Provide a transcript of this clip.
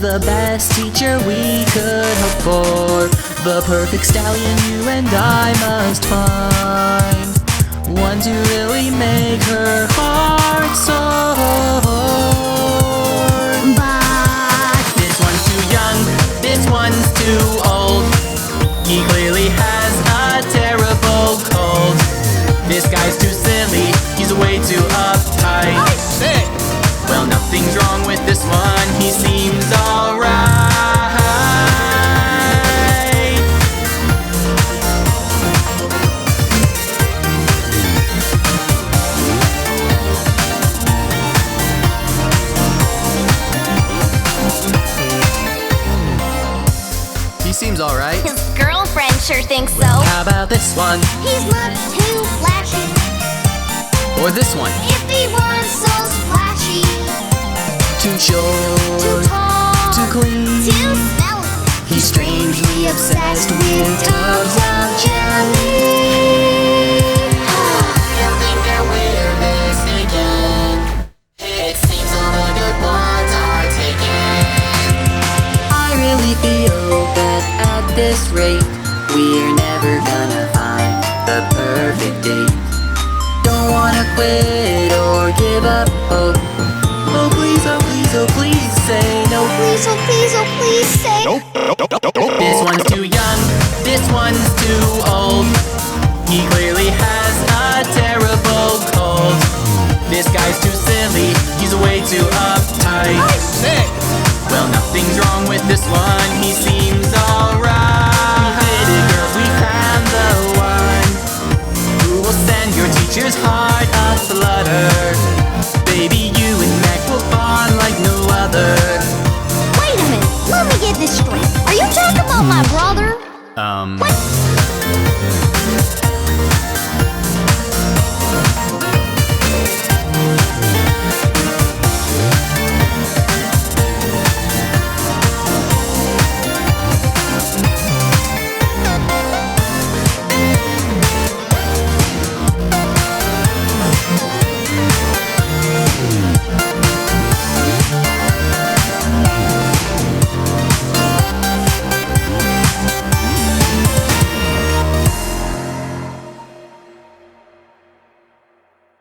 the best teacher we could hope for. The perfect stallion you and I must find, one to really make her heart soar. But this one's too young, this one's too old. He clearly has a terrible cold. This guy's too silly, he's way too uptight. I say! Well, nothing's wrong with this one, he seems alright. He seems alright. his girlfriend sure thinks so. How about this one? He's not too flashy. Or this one? If he was so splashy, Too short, too tall, too clean. too smelly. He's strangely obsessed with tubs of jelly. I don't think that we're mistaken. It seems all the good ones are taken. I really feel that at this rate, we're never gonna find the perfect date. Don't wanna quit or give up hope. Oh please, oh please, oh please say no. Please, oh please, oh please say. This one's too young, this one's too old. He clearly has a terrible cold. This guy's too silly, he's way too uptight. I say! Well, nothing's wrong with this one, he seems alright. We did it, girls, we found the one who will send your teacher's heart a flutter. Baby, you and Mac will bond like no other. Wait a minute, let me get this straight. Are you talking about my brother?